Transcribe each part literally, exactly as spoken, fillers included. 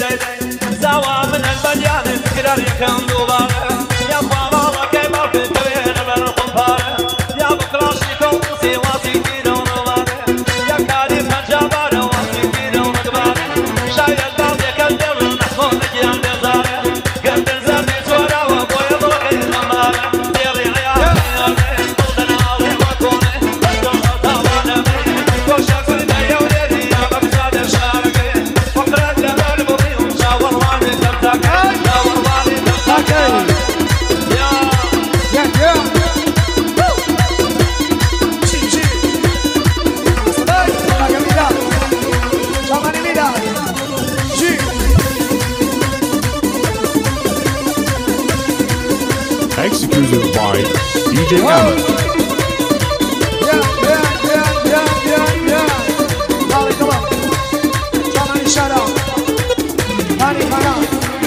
Executed by D J Ahmed. Yeah, yeah, yeah, yeah, yeah, yeah. Molly, come on. Somebody shout out. Honey, come on.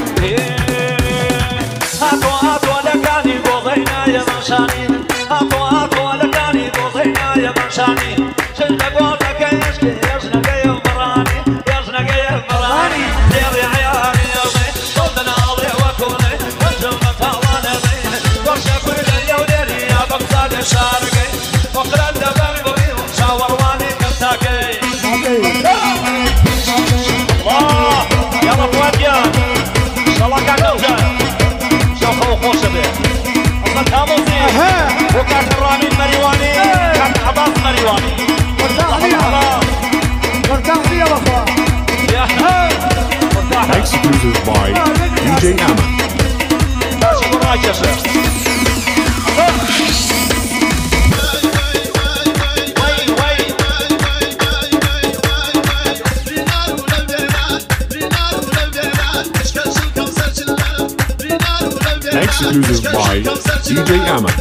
هاتوا هاتوا لكاني بوضينا يا منشاني هاتوا هاتوا لكاني بوضينا يا منشاني شلنا قوتك يشكي يجنق يا مراني يجنق يا مراني ديري عيالي يا زين صدنا اضيع وكوني والجمة وانا زين ورشة كل يوليلي يا بغداد الشارقي وقرا الدبر بريم شاور واني كنتاكي الله يا رب وديان ان شاء الله كان نوجه خوش به اصلا تاموزي وكان الرامي المريواني كان حباس مريواني مرتاح فيها مرتاح فيها بخوا Exclusive by D J Ahmed. ماشي بالراي يا شيخ Exclusive by D J Ahmed.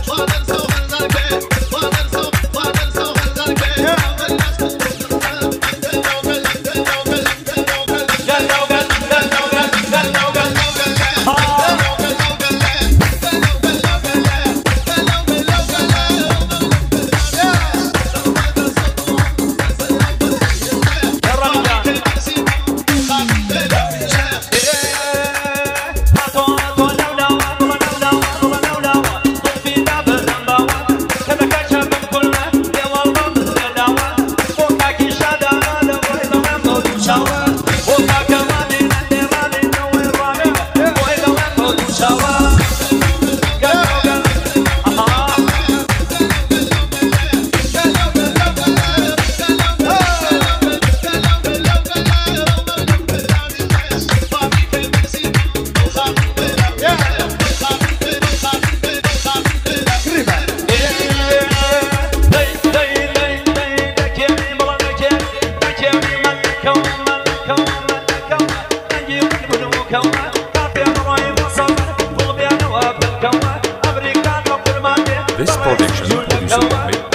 This production produced by D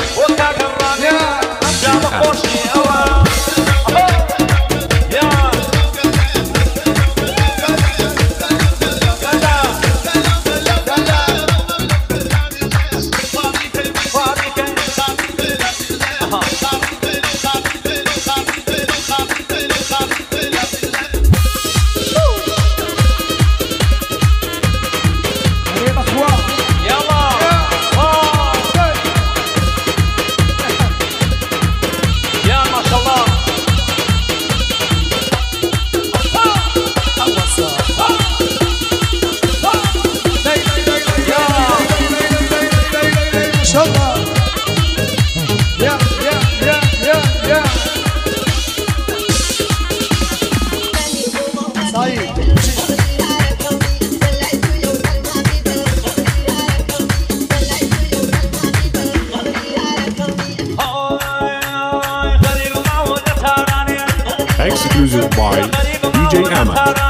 J Ahmed. Exclusive by D J Ahmed.